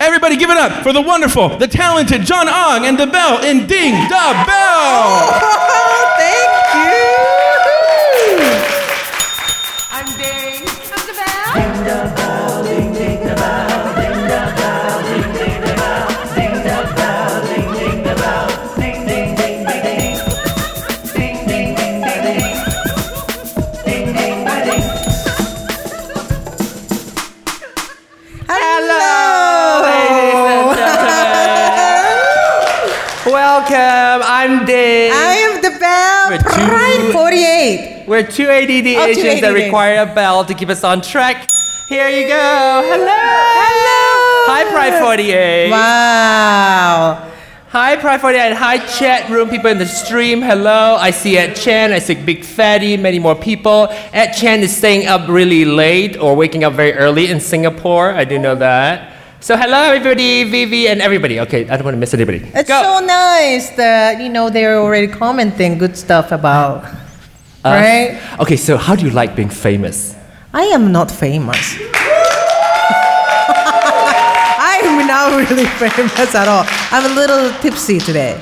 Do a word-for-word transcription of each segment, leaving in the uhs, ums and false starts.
Everybody give it up for the wonderful, the talented John Ong and the bell in Ding Da Bell. Oh, thank you. I'm Ding. I'm the bell. Ding da bell, ding ding da bell, ding da bell, ding ding da bell, ding da bell, ding ding da bell, ding ding ding ding ding, ding ding ding ding ding, ding ding da ding. Hello, ladies and gentlemen. Welcome. I'm Ding. I am the bell. We're two- Pride forty-eight. We're two A D D Oh, two Asians that A D D. require a bell to keep us on track. Here you go. Hello. Hello. Hi, Pride forty-eight. Wow. Hi, Pride forty-eight. Hi, chat room people in the stream. Hello. I see Ed Chan. I see Big Fatty. Many more people. Ed Chan is staying up really late or waking up very early in Singapore. I do know that. So hello, everybody, Vivi, and everybody. Okay, I don't want to miss anybody. It's Go. so nice that, you know, they're already commenting good stuff about, Uh, right? Okay, so how do you like being famous? I am not famous. I am not really famous at all. I'm a little tipsy today.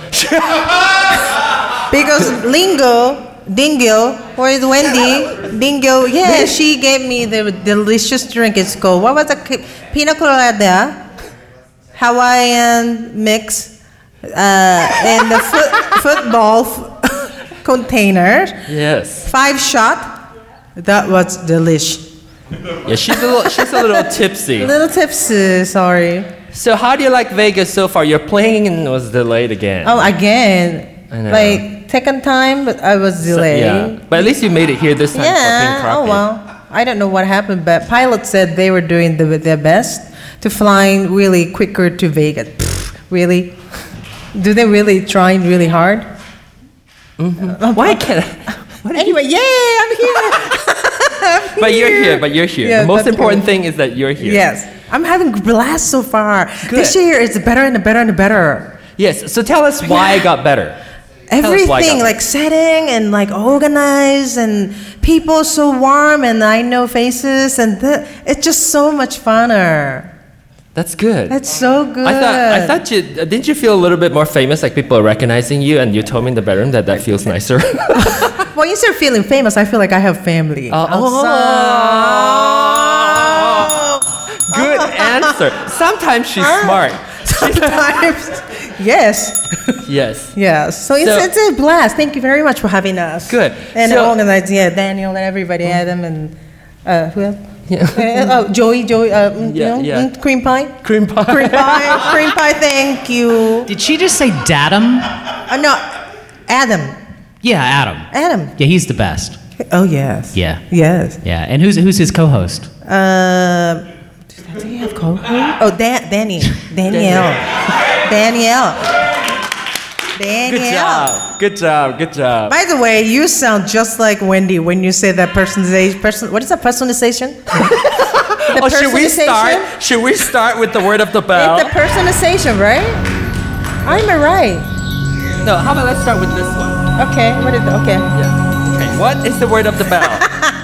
Because Lingo, Dingo, or is Wendy? Dingo, yeah, she gave me the delicious drink. It's called, what was it? Pina colada, Hawaiian mix, uh, in the foot, football f- container. Yes. Five shot. That was delish. Yeah, she's a little, she's a little tipsy. A little tipsy, sorry. So how do you like Vegas so far? Your plane was delayed again. Oh, again. I know. Like, second time, but I was So- delayed. yeah, but at least you made it here this time for Pink Yeah, Crappie. oh well. I don't know what happened, but pilots said they were doing the, their best to flying really quicker to Vegas. Pfft, really? Do they really trying really hard? Mm-hmm. Why can't I? Anyway, yay, I'm here. I'm But you're here, but you're here. Yeah, the most that's important good. thing is that you're here. Yes. I'm having a blast so far. Good. This year is better and better and better. Yes, so tell us why it got better. Tell us why it Everything, got like setting and like organized and people so warm and I know faces and the, it's just so much funner. That's good. That's so good. I thought, I thought you, didn't you feel a little bit more famous, like people are recognizing you, and you told me in the bedroom that that feels nicer? Well, instead of feeling famous, I feel like I have family. Oh, outside. Good answer. Sometimes she's smart. Sometimes. Yes. Yes. Yes. So, So- it's, it's a blast. Thank you very much for having us. Good. And So- organized, yeah, Daniel and everybody, Adam and uh, who else? Yeah. Uh, oh, Joey, Joey, uh, mm, Yeah, you know, yeah. mm, cream pie. Cream pie. Cream pie, cream pie. Thank you. Did she just say Datum? Uh, no, Adam. Yeah, Adam. Adam. Yeah, he's the best. Oh yes. Yeah. Yes. Yeah, and who's who's his co-host? Uh, do you have co Oh, Dan, Danny, Danielle, Danielle, Danielle. Good job. Good job. Good job. By the way, you sound just like Wendy when you say that personalization. Person, what is that personalization? The Oh, should we personalization? start? Should we start with the word of the bell? It's the personalization, right? I'm right. No, how about let's start with this one? Okay. What is the, okay? Yeah. Okay. What is the word of the bell?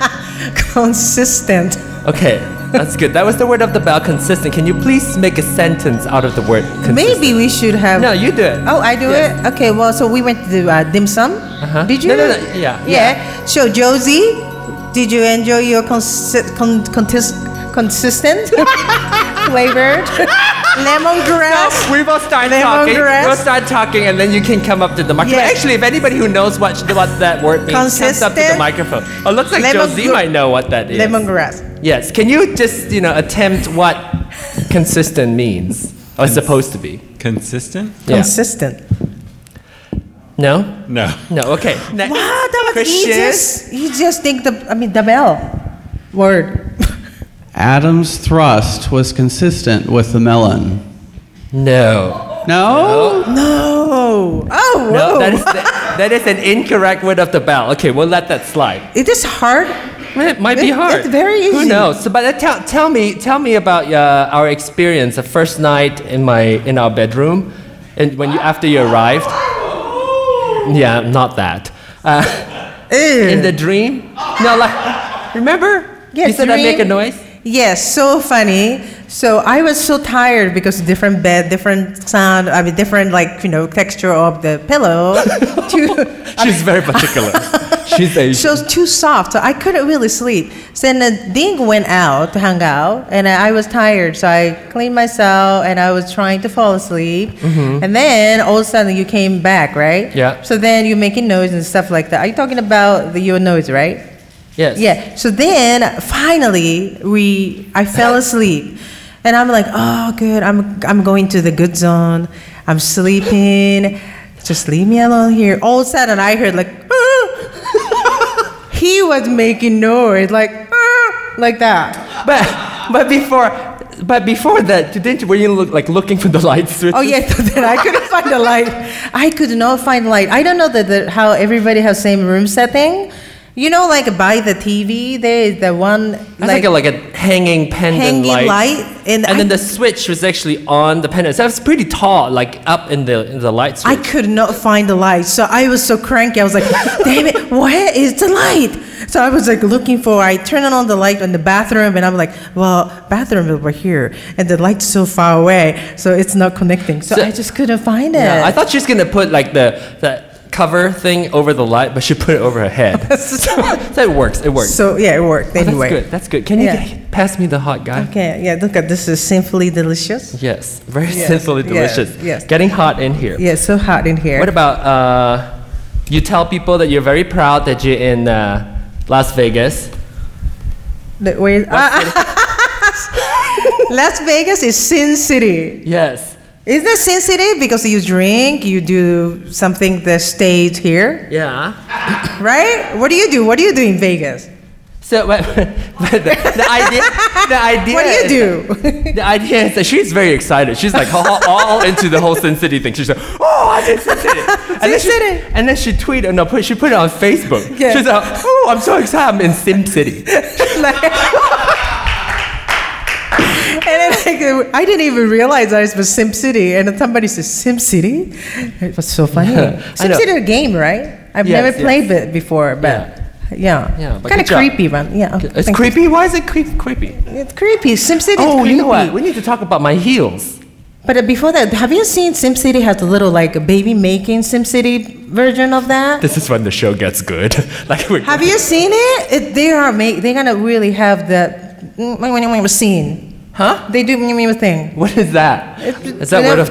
Consistent. Okay, that's good. That was the word of the bell. Consistent. Can you please make a sentence out of the word consistent? Maybe we should have. No, you do it. Oh, I do Yes. it? Okay, well, so we went to the uh, dim sum. Uh-huh. Did you? No, no, no, yeah, Yeah. So, Josie, did you enjoy your consi- con- contis- consistent flavored lemongrass? We will start talking. Lemongrass. We'll start talking, and then you can come up to the microphone. Yes. Actually, if anybody who knows what what that word means comes up to the Consistent. microphone. Oh, looks like Lemon Josie gr- might know what that is. Lemongrass. Yes. Can you just you know attempt what consistent means or is supposed to be? Consistent? Yeah. Consistent. No. No. No. Okay. Next. Wow, that was Christian. easiest. You just think the, I mean, the bell word. Adam's thrust was consistent with the melon. No. No? No. Oh, whoa. No. That is the, that is an incorrect word of the bell. Okay, we'll let that slide. It is hard. It might be It- hard. it's very Who easy. knows? So, but uh, tell, tell me, tell me about uh, our experience, the first night in my in our bedroom, and when you after you arrived. Yeah, not that. Uh, in the dream. No, like remember? Yes, you said the I make a dream. noise. Yes, so funny. So I was so tired because different bed, different sound, I mean, different like you know texture of the pillow. to, She's very particular. She's so Asian. it was too soft, so I couldn't really sleep. So then uh, Ding went out to hang out, and I was tired, so I cleaned myself, and I was trying to fall asleep. And then all of a sudden you came back, right? Yeah. So then you're making noise and stuff like that. Are you talking about the, your noise, right? Yes. Yeah. So then finally we I fell asleep. And I'm like, "Oh, good. I'm I'm going to the good zone. I'm sleeping. Just leave me alone here." All of a sudden I heard like "Ah." He was making noise like "Ah," like that. But but before but before that, didn't you, were you look, like looking for the light switch? Oh yeah, then I couldn't find the light. I could not find the light. I don't know that the, how everybody has same room setting. You know, like by the T V, there is the one It's like, a, like a hanging pendant hanging light. light, and, And I, then the switch was actually on the pendant. So it was pretty tall, like up in the in the light I switch. could not find the light. So I was so cranky. I was like, "Damn it, where is the light?" So I was like looking for. I turned on the light in the bathroom, and I'm like, "Well, bathroom over here, and the light's so far away, so it's not connecting." So, So- I just couldn't find it. Yeah, I thought she was gonna put like the the cover thing over the light, but she put it over her head. so, so it works. It works. So yeah, it worked Oh, anyway. That's good. That's good. Can you Yeah. g- pass me the hot guy? Okay, yeah. Look at this. Is simply delicious. Yes, very Yes, simply yes, delicious. yes. Getting hot in here. Yeah, it's so hot in here. What about uh, you tell people that you're very proud that you're in uh, Las Vegas. The- where- Las Vegas is Sin City. Yes. Isn't that Sin City? Because you drink, you do something that stays here, Yeah. right? What do you do? What do you do in Vegas? So, but, but the, the idea, the idea. What do you is do? that- the idea is that she's very excited. She's like all, all into the whole Sin City thing. She's like, "Oh, I'm in Sin City." And then she, City. And then she tweeted, no, put, she put it on Facebook. Yeah. She's like, "Oh, I'm so excited. I'm in Sim City." And then like, I didn't even realize I was Sim City, and then somebody says Sim City. It was so funny. I Sim know. City is a game, right? I've Yes, never yes. played it before, but yeah, Yeah, but kind of good job. creepy one. Yeah, okay, It's thank creepy. Why is it creep, creepy? you. It's creepy. Sim City. Oh, is creepy. you know what? We need to talk about my heels. But uh, before that, have you seen SimCity has a little like a baby making SimCity version of that? This is when the show gets good. like we're Have you seen it? it they are make, they're gonna really have that mm, scene. Huh? They do mm, thing. What is that? Is that word of?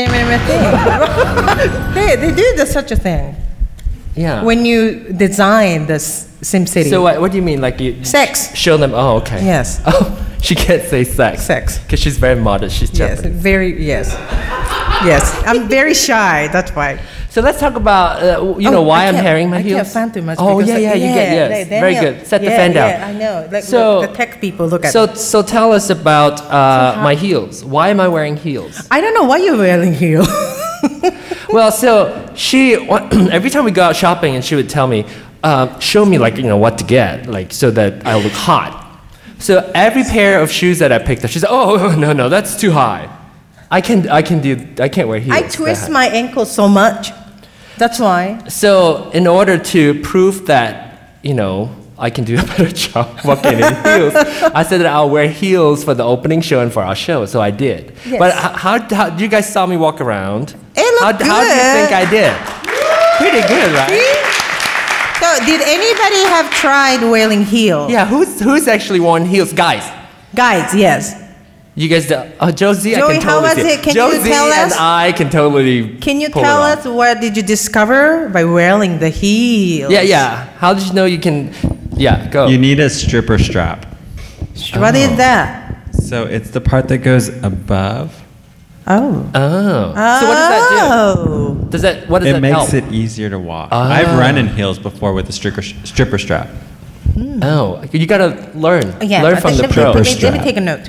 thing? they, they do the, such a thing Yeah. when you design this SimCity. So what? What do you mean? Like you Sex. show them? Oh, okay. Yes. Oh, she can't say sex. Sex. Because she's very modest. She's Yes, Japanese. very yes, yes. I'm very shy. That's why. So let's talk about uh, you know Oh, why I I'm can't- wearing my I heels. can't fan too much. Oh because, yeah, like, yeah, you get yes. like, Very Daniel- good. Set the yeah, fan down. Yeah, I know. Like, So- look, the tech people look at. So me. so tell us about uh, my heels. Why am I wearing heels? I don't know why you're wearing heels. Well, so she every time we go out shopping, and she would tell me, uh, show me like you know what to get, like so that I look hot. So every pair of shoes that I picked up, she's like, oh no no that's too high. I can I can do I can't wear heels. I that twist high." my ankle so much. That's why. So in order to prove that you know I can do a better job walking in heels, I said that I'll wear heels for the opening show and for our show. So I did. Yes. But h- how, how you guys saw me walk around? It looked how, how do you good. think I did? Pretty good, right? So, did anybody have tried wearing heels? Yeah, who's who's actually worn heels, guys? Guys, yes. You guys, do- uh, Josie, I Joey, can how totally was see it? Can you Josie tell and us? I can totally. Can you pull tell it off. us what did you discover by wearing the heels? Yeah, yeah. How did you know you can? Yeah, go. You need a stripper strap. What is that? So it's the part that goes above. Oh. oh. So what does that Oh. do? Does that? What does It that makes help? it easier to walk. Ah. I've run in heels before with a stripper, stripper strap. Oh, you gotta learn. Yeah, learn but from the let, me- pro. let, me, let me strap. take a note.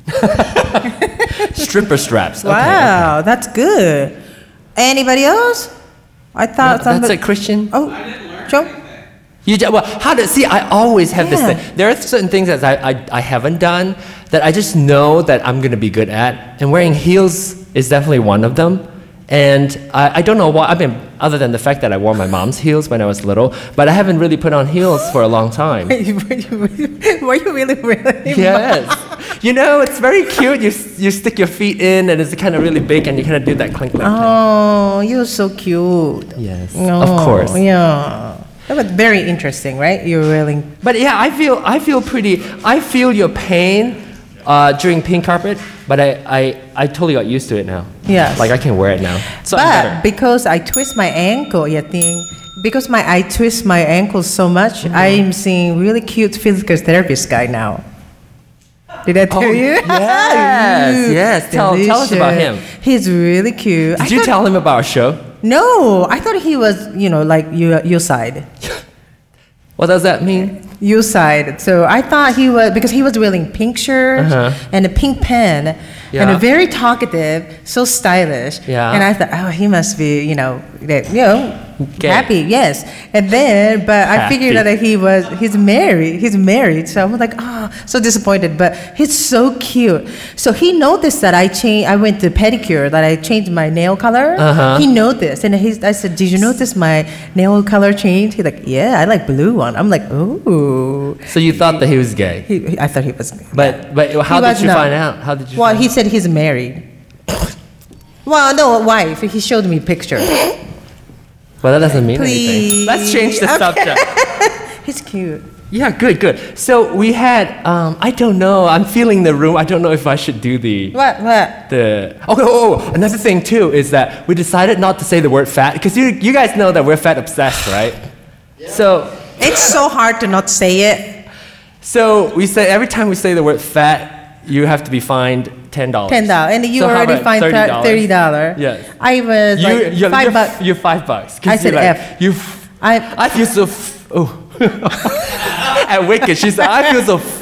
Stripper straps. Okay, Wow, that's good. Anybody else? I okay. thought That's somebody. a Christian. Oh, Joe? You ju- well, how to see? I always have this Yeah. thing. There are certain things that I, I I haven't done that I just know that I'm gonna be good at, and wearing heels is definitely one of them. And I, I don't know why. I mean, other than the fact that I wore my mom's heels when I was little. But I haven't really put on heels for a long time. Were you really really? Yes. You know, it's very cute. You you stick your feet in, and it's kind of really big, and you kind of do that clink clink. Oh, you're so cute. Yes, Oh, of course. Yeah. That was very interesting, right? You're really. But yeah, I feel I feel pretty. I feel your pain uh, during pink carpet, but I, I I totally got used to it now. Yes. Like I can wear it now. So I'm But better. because I twist my ankle, yeah, thing. Because my I twist my ankle so much, Mm-hmm. I'm seeing really cute physical therapist guy now. Did I tell Oh, you? yes, Ooh, yes. Tell- tell us about delicious. him. He's really cute. Did I you thought- tell him about our show? No, I thought he was, you know, like your your side. What does that mean? You side. So I thought he was because he was wearing pink shirt Uh-huh. and a pink pen and Yeah. a very talkative, so stylish. Yeah. And I thought, oh, he must be, you know, that, you know, Gay. happy. Yes. And then, but I figured Happy. that he was he's married. He's married. So I was like, oh, so disappointed. But he's so cute. So he noticed that I changed. I went to pedicure. That I changed my nail color. Uh-huh. He noticed, and he's. I said, did you notice my nail color change? He's like, yeah, I like blue one. I'm like, ooh. So you thought that he was gay, He, he- I thought he was. but but how He did was you not. find out? How did you? Well, find he said he's married. Well, no, a wife. He showed me a picture. Well, that doesn't mean Please. anything. Let's change the Okay. subject. He's cute. Yeah, good, good. So we had. Um, I don't know. I'm feeling the room. I don't know if I should do the. What? What? The okay. Oh, oh, another thing too is that we decided not to say the word fat because you you guys know that we're fat obsessed, right? So It's so hard to not say it. so we say every time we say the word fat, you have to be fined ten dollars. Ten dollars, and you So how already about fined thirty dollars? thirty dollars. Yes. I was You, like you're, 5 you're, bucks. you're five bucks. 'cause I said you're like, F. You. F- I I feel so. F- oh. At Wicked, she said, I feel so. F-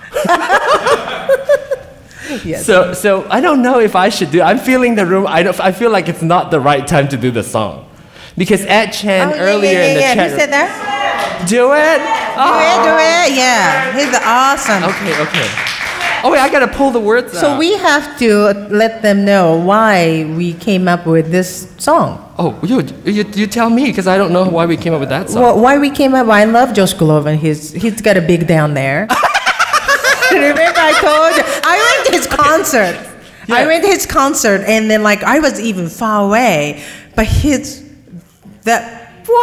yes. So, so I don't know if I should do. I'm feeling the room. I don't. I feel like it's not the right time to do the song, because Ed Chan Oh, yeah, earlier yeah, in the yeah, chat. He said that. Do it. Do it, do it. Yeah, he's awesome. Okay, okay. Oh wait, I gotta pull the words So out. we have to let them know why we came up with this song. Oh, you, you, you tell me, because I don't know why we came up with that song. Well, why we came up? I love Josh Groban. He's he's got a big down there. Remember I told you I went to his concert. I Yeah. went to his concert, and then like I was even far away, but his that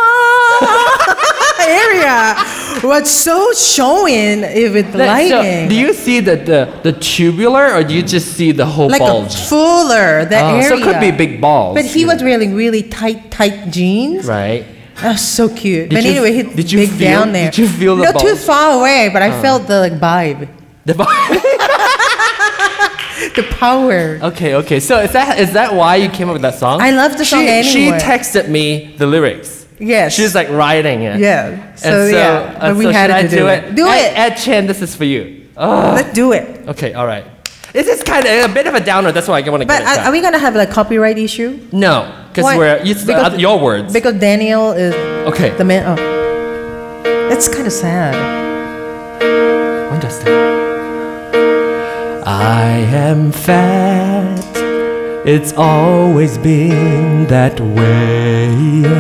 area was so showing it with That- so, lighting. do you see the, the, the tubular, or do you just see the whole like bulge? a fuller that Oh, area. so it could be big balls. But he you was know. wearing really tight, tight jeans. Right. Oh, so cute. Did but you- anyway, he's did you big feel- down there. did you feel the No, too balls? far away, but I felt the like vibe, The bu- the power. okay, okay. So is that is that why you came up with that song? I love the song she, She anyway. texted me the lyrics. Yes. She's like writing it. Yeah. So, And so, yeah, and but we so had should to I do do it. it. Do Ed, it. Ed Chan, this is for you. Oh. Let's do it. Okay, all right. This is kind of a bit of a downer. That's why I want to But get it are, are we gonna have like copyright issue? No, because Why? we're it's the, Because- other- your words. Because Daniel is Okay. the man. Oh, that's kind of sad. Understand. I am fat. It's always been that way.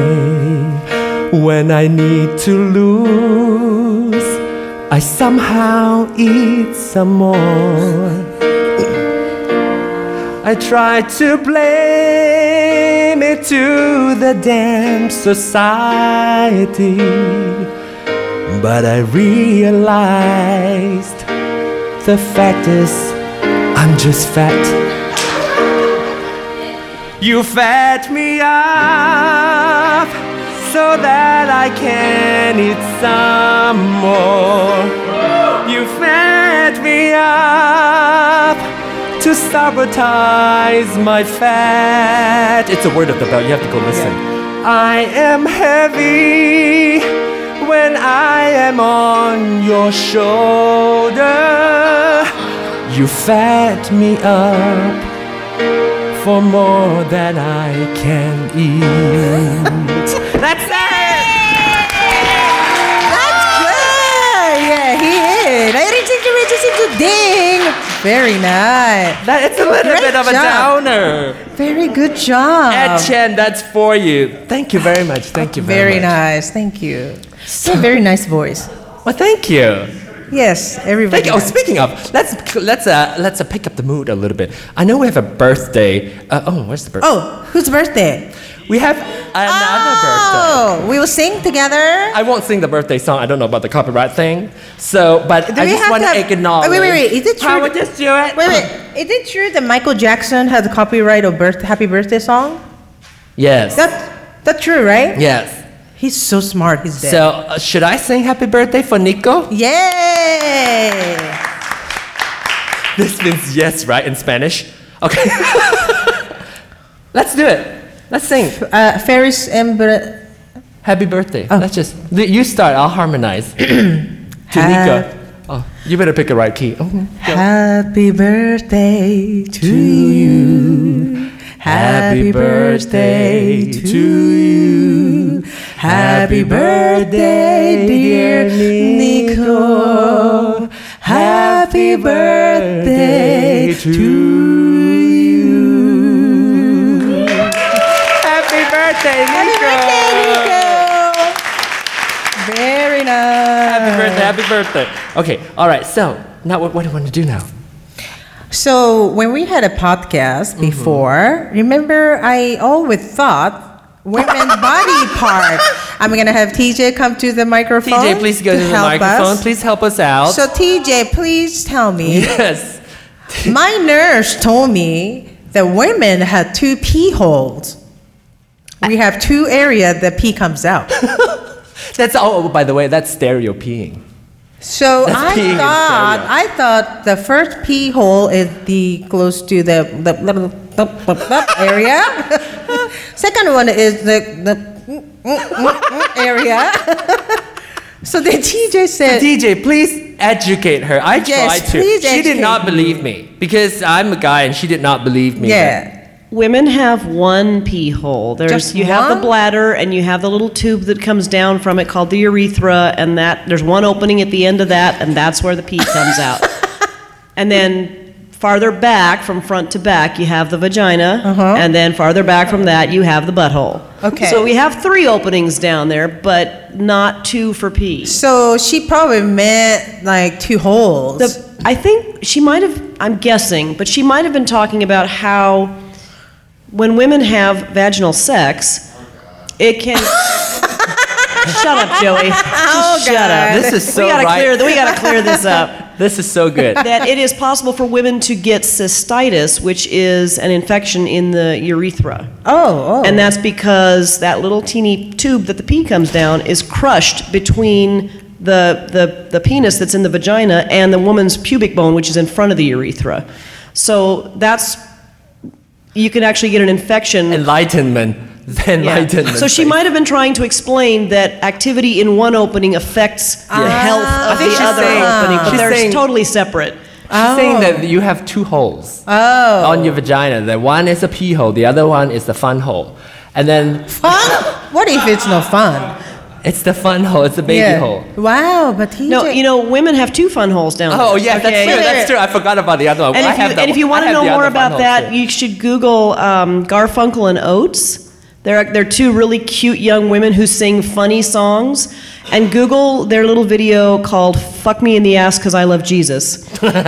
When I need to lose, I somehow eat some more. I try to blame it to the damn society, but I realized the fact is I'm just fat. You fat me up so that I can eat some more. You fat me up to sabotage my fat. It's a word of the belt, you have to go listen. I am heavy when I am on your shoulder. You fat me up for more than I can eat. That's it! That's good. Yeah, he is. Ladies and gentlemen, just into ding. Very nice. That it's a little Great bit of a job. downer. Very good job. Ed Chen, that's for you. Thank you very much. Thank you very, Very much. nice. Thank you. You have a very nice voice. Well, thank you. Yes, everybody. Thank you. Oh, does. speaking of, let's let's uh let's uh, pick up the mood a little bit. I know we have a birthday. Uh, oh, where's the birthday? Oh, whose birthday? We have another birthday. Oh, we will sing together. I won't sing the birthday song. I don't know about the copyright thing. So, but Do I we just have want to to have- acknowledge. Oh, wait, wait, wait. Is it true? How would just do it? Wait, wait. Is it true that Michael Jackson had the copyright of birth, Happy Birthday song? Yes. That's that's true, right? yes. He's so smart. He's dead. So, uh, should I sing Happy Birthday for Nico? Yay! This means yes, right, in Spanish? Okay. Let's do it. Let's sing. Uh, Ferris and Bre- Happy birthday. Oh. Let's just, you start, I'll harmonize. To Nico. Oh, you better pick the right key. Oh, go. Happy birthday to you. Happy birthday to you. Happy birthday, dear Nico. Happy birthday to you. Happy birthday, Happy Nico. birthday, Nico. Very nice. Happy birthday, happy birthday. Okay, all right, so now what, what do you want to do now? So when we had a podcast before, remember I always thought women's body part. I'm gonna have T J come to the T microphone. J, please go to, the help microphone. us. Please help us out. So T J, please tell me. yes. My nurse told me that women had two pee holes. We have two areas that pee comes out. That's oh, by the way, that's stereo peeing. So That's I peeing in thought stereo. I thought the first pee hole is the close to the the, the, the, the, the area. Second one is the the area. So then T J said, D J, please educate her. I Yes, tried to. please She did educate not me. believe me because I'm a guy and she did not believe me. yeah. Women have one pee hole. There's Just you have one? the bladder and you have the little tube that comes down from it called the urethra, and that there's one opening at the end of that, and that's where the pee comes out. And then farther back, from front to back, you have the vagina, Uh-huh. and then farther back from that, you have the butthole. Okay. So we have three openings down there, but not two for pee. So she probably meant like two holes. The, I think she might have, I'm guessing, but she might have been talking about how when women have vaginal sex, it can. Shut up, Joey. Just shut up. This is so we gotta right. clear. We gotta clear this up. This is so good. That it is possible for women to get cystitis, which is an infection in the urethra. oh, oh. And that's because that little teeny tube that the pee comes down is crushed between the, the, the penis that's in the vagina and the woman's pubic bone, which is in front of the urethra. So that's, you can actually get an infection. Enlightenment. Yeah. Enlightenment. So she might have been trying to explain that activity in one opening affects the health I of think the she's other saying- opening, but she's they're saying- totally separate. She's saying that you have two holes oh. on your vagina. The one is a pee hole, the other one is the fun hole. And then Fun? What if it's no fun? it's the fun hole, it's the baby yeah. hole. Wow, but T J. No, you know, women have two fun holes down there. Oh, yes, okay? that's true. That's true. I forgot about the other one. And I if, have you, the- and if you I want to have know the more other fun about hole, that, too. you should Google um, Garfunkel and Oates. They're, they're two really cute young women who sing funny songs. And Google their little video called Fuck Me in the Ass Because I Love Jesus.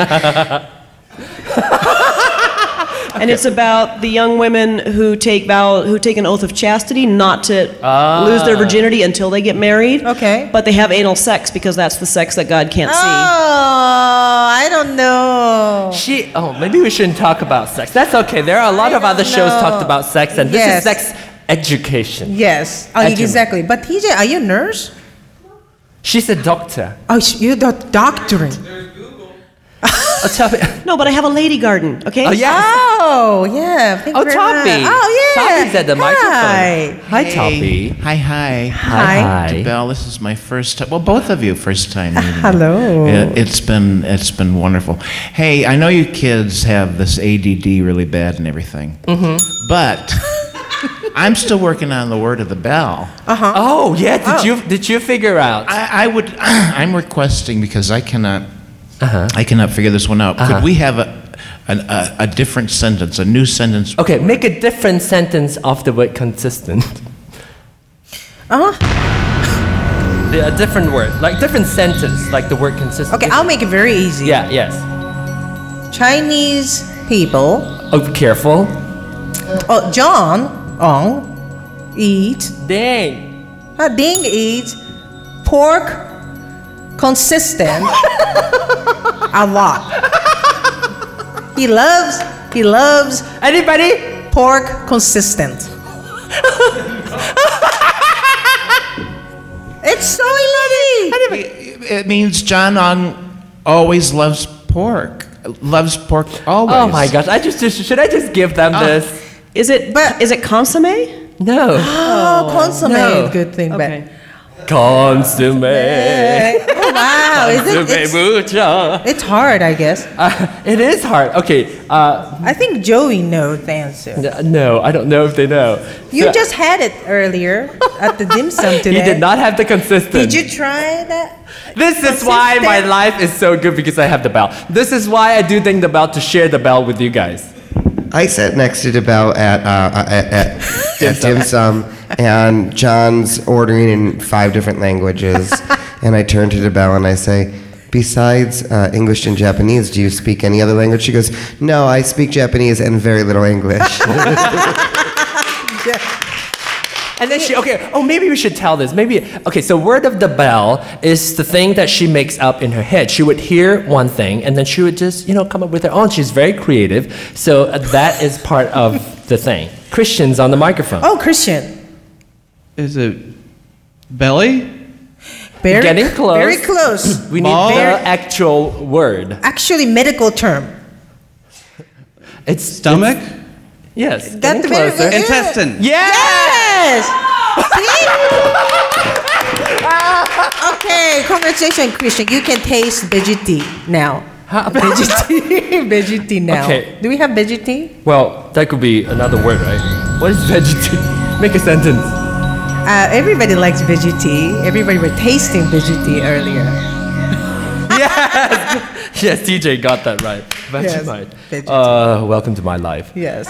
And it's about the young women who take vow, who take an oath of chastity not to lose their virginity until they get married. Okay. But they have anal sex because that's the sex that God can't Oh, see. I don't know. She, oh, maybe we shouldn't talk about sex. That's okay. There are a lot I of other don't shows know. talked about sex, and this Yes. is sex education. Yes. Oh, Education. exactly. But T J, are you a nurse? She's a doctor. Oh, sh- you're the doctoring. Oh, tell me. No, but I have a lady garden, okay? Oh, yes. Oh, yeah. Thank Oh, you very Toppy. much. Oh, yeah. Toppy's at the microphone. Hi. Hi, Hey. Toppy. Hi, hi. Hi. Hi. Belle, this is my first time. Well, both of you, first time meeting. Hello. It, it's been it's been wonderful. Hey, I know you kids have this A D D really bad and everything, mm-hmm. but I'm still working on the word of the bell. Oh, yeah. Did you did you figure out? I, I would. I'm requesting because I cannot Uh-huh. I cannot figure this one out. Could we have a, an, a a different sentence, a new sentence? Okay, make a different sentence of the word consistent. Uh-huh. Yeah, a different word, like different sentence, like the word consistent. Okay, I'll make it very easy. Yeah, yes. Chinese people. Oh, careful. Oh, John Ong eats. Dang. Uh, Ding eats pork consistent a lot. He loves. He loves Anybody? pork consistent. It's so easy. It means John Ong always loves pork. Loves pork always. Oh my gosh! I just, just should I just give them this? Is it But- is it consomme? No. Oh, consomme. no. Good thing, Okay. Consomme. but oh, wow, is it, Consomme it's, mucho. it's hard, I guess. Uh, it is hard. Okay. Uh, I think Joey knows the answer. n- no, I don't know if they know. You So- just had it earlier at the dim sum today. You did not have the consistent. Did you try that? This is why my life is so good because I have the bell. This is why I do think the bell to share the bell with you guys. I sat next to DeBell at uh, at, at, at dim sum, and John's ordering in five different languages, and I turn to DeBell and I say, "Besides uh, English and Japanese, do you speak any other language?" She goes, "No, I speak Japanese and very little English." And then she, okay, oh, maybe we should tell this. Maybe, okay, so word of the bell is the thing that she makes up in her head. She would hear one thing and then she would just, you know, come up with her own. She's very creative. So uh, that is part of the thing. Christian's on the microphone. Oh, Christian. Is it belly? Very, Getting close. Very close. We need Ball? the actual word. Actually, medical term. It's Stomach? it's- yes. That's Getting the very- closer. very- Intestine. Yes. See? Okay, congratulations, Christian. You can taste veggie tea now. Veggie tea. Veggie tea now. Okay. Do we have veggie tea? Well, that could be another word, right? What is vegetarian? Make a sentence. Uh, everybody likes veggie tea. Everybody was tasting veggie tea earlier. Yes! Yes, T J got that right. Yes, Vegemite. Vegemite. Uh, welcome to my life. Yes.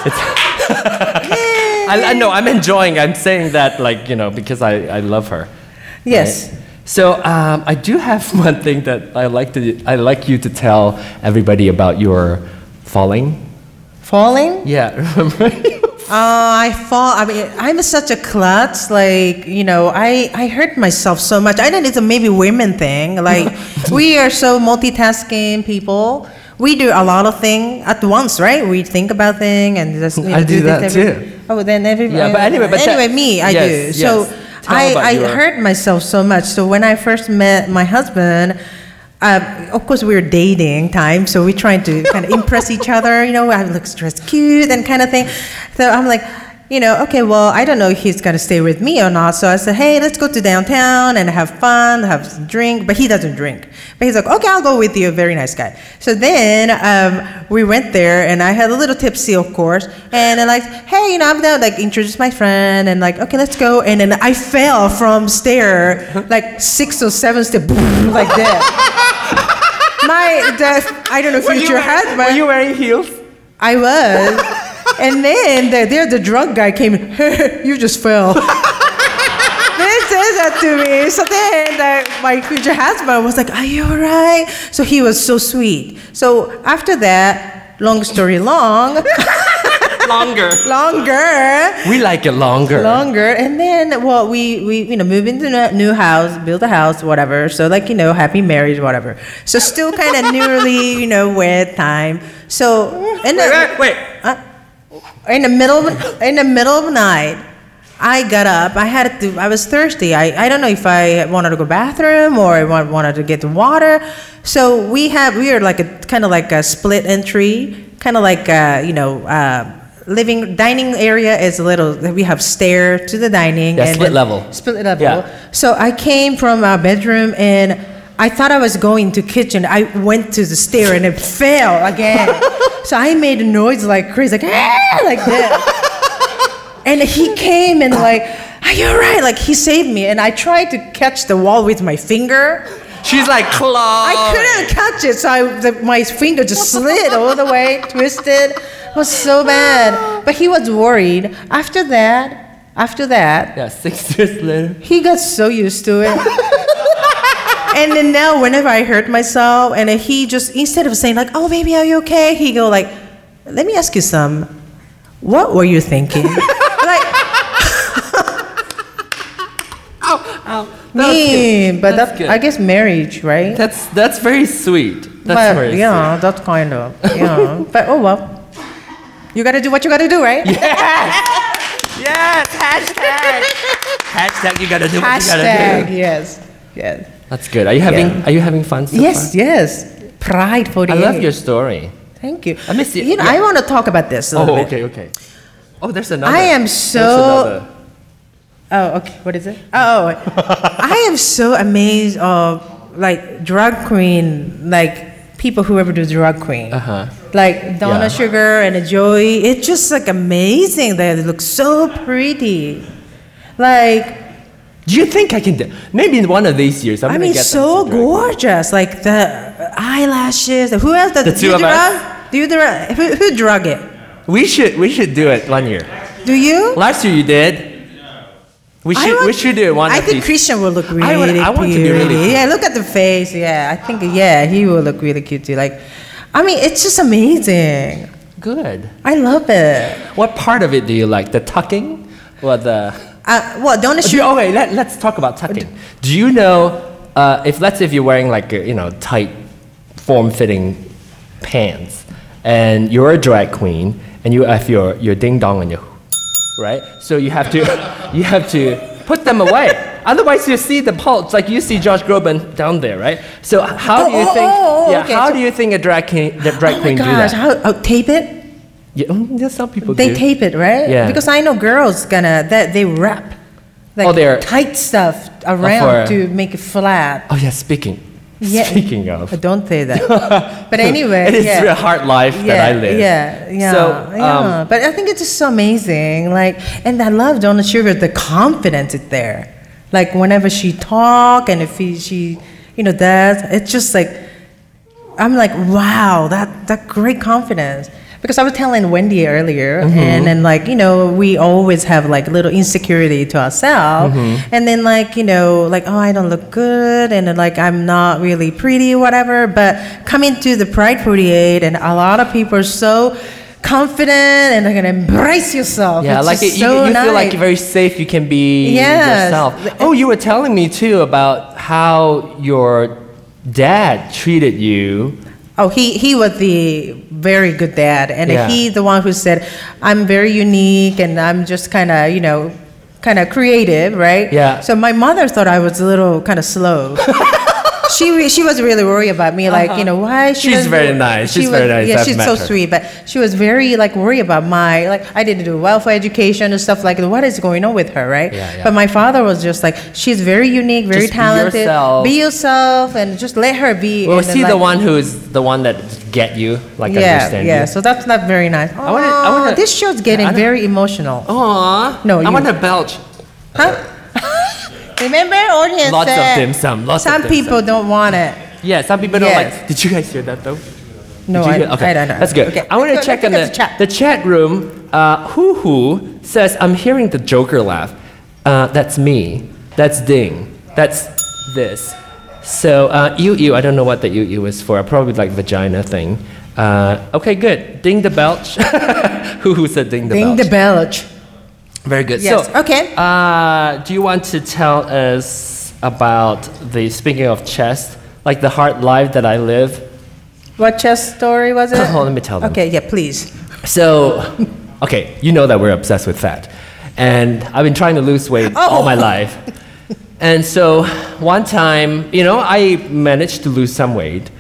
I, I know, I'm enjoying, I'm saying that like, you know, because I, I love her. Yes. Right? So um, I do have one thing that I like to I like you to tell everybody about your falling. Falling? Yeah, remember? Oh, I fall. I mean, I'm such a klutz. Like, you know, I, I hurt myself so much. I think it's a maybe women thing. Like, we are so multitasking people. We do a lot of things at once, right? We think about things and just you know, I do this that every- too. Oh, then everybody. Yeah, but anyway, but anyway, that- me, I yes, do. yes. So Tell I, about I your- hurt myself so much. So when I first met my husband. Uh, of course, we were dating time, so we tried to kind of impress each other. You know, I look dressed cute and kind of thing. So I'm like, you know, okay, well, I don't know if he's gonna stay with me or not. So I said, hey, let's go to downtown and have fun, have some drink. But he doesn't drink. But he's like, okay, I'll go with you. Very nice guy. So then um, we went there, and I had a little tipsy, of course. And then like, hey, you know, I'm down. Like, introduce my friend, and like, okay, let's go. And then I fell from stair, like six or seven steps, like that. My, the, I don't know, Were you future wearing- husband. Were you wearing heels? I was. And then the, there, the drunk guy came in. You just fell. They said that to me. So then the, my future husband was like, are you all right? So he was so sweet. So after that, long story long, Longer. longer, We like it longer. longer, and then well, we we you know move into a new house, build a house, whatever. So like you know, happy marriage, whatever. So still kind of nearly you know wed time. So in the, Wait, wait, wait. Uh, in the middle of, in the middle of the night, I got up. I had to. I was thirsty. I, I don't know if I wanted to go bathroom or I wa- wanted to get the water. So we have we are like a kind of like a split entry, kind of like uh, you know. Uh, living dining area is a little we have stair to the dining Yeah, and split then- level. split level Yeah. so I came from our bedroom and I thought I was going to kitchen. I went to the stair and it fell again. So I made a noise like crazy, like ah! like that. And he came and like, are you all right? Like he saved me. And I tried to catch the wall with my finger. She's like claw. I couldn't catch it, so I, the, my finger just slid all the way, twisted. It was so bad. But he was worried. After that, after that, Yeah, six years later. he got so used to it. And then now, whenever I hurt myself, and he just, instead of saying like, "Oh, baby, are you okay?" He go like, "Let me ask you some. What were you thinking?" Like, me, but That's that, good. I guess marriage, right? That's that's very sweet. That's but very yeah, that's kind of yeah. But oh well, you gotta do what you gotta do, right? sweet. Yes, hashtag. Hashtag you gotta do what you gotta Hashtag do. yes, yes, That's good. Are you having Yeah. Are you having fun so yes, far? yes. Pride I forty-eight. love your story. Thank you. I miss it. You know, Yeah. I want to talk about this a little Oh, bit. okay, okay. Oh, there's another. I am There's so. another. Oh, okay. What is it? Oh, I am so amazed of like drag queen, like people who ever do drag queen, Uh-huh. like Donna Yeah. Sugar and Joey. It's just like amazing. They look so pretty. Like Do you think I can do? Maybe in one of these years, I'm I gonna mean, get them so to drag. gorgeous. Like the eyelashes. Who else? The two do you of us? drag? Do you drag? Who, who drug it? We should we should do it one year. Do you? Last year you did. We I should want- we should do it one I of think these. Christian will look really I would- I want to be really pretty. cute. Yeah, look at the face. Yeah, I think yeah, he will look really cute too. Like, I mean, it's just amazing. Good. I love it. What part of it do you like? The tucking or the? Uh, what? Don't Do shoot. you, okay, let, let's talk about tucking. Do you know uh, if let's say if you're wearing like a, you know tight, form-fitting pants, and you're a drag queen, and you have your your ding dong and your, right? So you have to you have to put them away. Otherwise, you see the pulse, like you see Josh Groban down there, right? So how do you Oh, oh, think? oh, oh, yeah, okay, how so- do you think a drag queen, the drag Oh my queen do gosh! that? How? Oh, tape it. Yeah, mm, yeah, some people They do. tape it, right? Yeah. Because I know girls gonna that they wrap like Oh, they're- tight stuff around for- to make it flat. Oh yeah, speaking. Yeah. Speaking of. Uh, Don't say that. But anyway, it is yeah. a hard life yeah, that I live. Yeah, yeah, So, yeah. um, But I think it's just so amazing. Like, and I love Donna Sugar. The confidence is there. Like whenever she talk and if he, she, you know, does, it's just like, I'm like, wow, that that great confidence. Because I was telling Wendy earlier, Mm-hmm. and then like you know, we always have like little insecurity to ourselves, Mm-hmm. and then like you know, like oh, I don't look good, and then like I'm not really pretty, whatever. But coming to the Pride forty-eight, and a lot of people are so confident and they're gonna embrace yourself. Yeah, It's like just it, you, so you feel like nice. you're very safe. You can be Yes. yourself. Oh, you were telling me too about how your dad treated you. Oh, he, he was the very good dad, and Yeah. he the one who said, "I'm very unique, and I'm just kind of you know, kind of creative, right?" Yeah. So my mother thought I was a little kind of slow. she re- she was really worried about me, like you know why she She's doesn't very do- nice. she She's was- very nice. Yeah, I've she's met so her. sweet, but she was very like worried about my like I didn't do well for education and stuff like that. What is going on with her, right? Yeah, yeah. But my father was just like she's very unique, very Just be talented. yourself. Be yourself, and just let her be. Well, and then, see the like- one who is the one that get you, like yeah, understand yeah. you. So that's not very nice. I wanna- I wanna- Aw, this show's getting I don't- very emotional. Aww. No, I you- want to belch. Huh? Remember, audience. Lots of said dim sum, lots of some dim people sum. don't want it. Yeah, some people don't Yes. like. Did you guys hear that though? No, Did you I, hear- okay. I don't know. That's good. Okay. I want to Let's check look on at the, the chat. the chat room. Uh, Hoo Hoo says, I'm hearing the Joker laugh. Uh, that's me. That's Ding. That's this. So, uh, ew, ew, I don't know what the ew, ew is for. Probably like vagina thing. Uh, okay, good. Ding the belch. Hoo Hoo said ding the Ding belch. the belch. Very good. Yes, So, okay. Uh, do you want to tell us about the, speaking of chest, like the hard life that I live? What chess story was it? Oh, let me tell them. Okay, yeah, please. So, okay, you know that we're obsessed with fat. And I've been trying to lose weight all Oh. my life. And so, one time, you know, I managed to lose some weight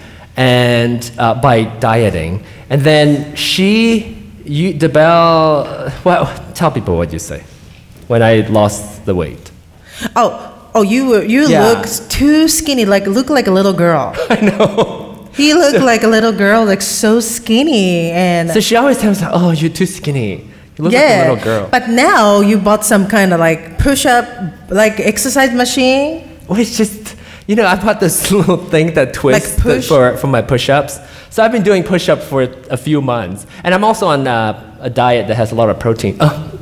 and uh, by dieting. And then she, you, the bell, well, tell people what you say when I lost the weight. Oh, oh, you were you Yeah. look too skinny. Like look like a little girl. I know. He looked like a little girl, like so skinny and. So she always tells me, oh, you're too skinny. You look yeah, like a little girl. but now you bought some kind of like push-up, like exercise machine. Well, it's just, You know, I bought this little thing that twists Like push? for, for my push-ups. So I've been doing push-ups for a few months. And I'm also on uh, a diet that has a lot of protein. Oh,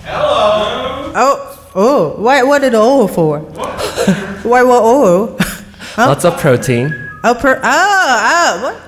Oh, oh, why, what did O for? Why, what O? Huh? lots of protein. Oh, per, oh, oh, what?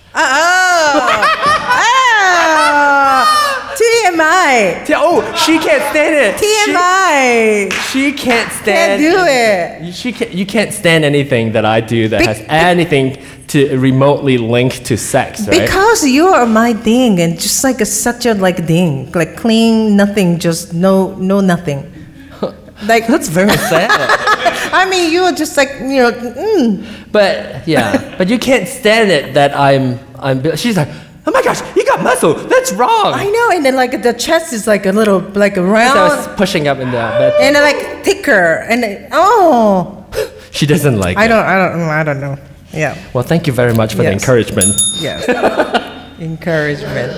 Oh, oh, oh, T M I, Yeah, oh, she can't stand it. T M I, She, she can't can't stand do it. She can, you can't stand anything that I do that Be- has anything to remotely link to sex, right? Because you are my thing, and just like a, such a like thing, like clean, nothing, just no, no nothing. Like That's very sad. I mean, you are just like you know. Mm. But yeah, but you can't stand it that I'm I'm. She's like, oh my gosh, you got muscle. That's wrong. I know, and then like the chest is like a little like a Because I was round, pushing up in the bed. and then like thicker, and then, oh, She doesn't like I it. don't, I don't, I don't know. Yeah, Well, thank you very much for the Yes. encouragement. yes, encouragement.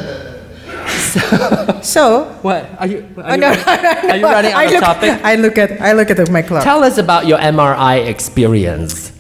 So, What are you? Are oh, you, no, are you running I out of look, topic? I look at, I look at my clock. Tell us about your M R I experience.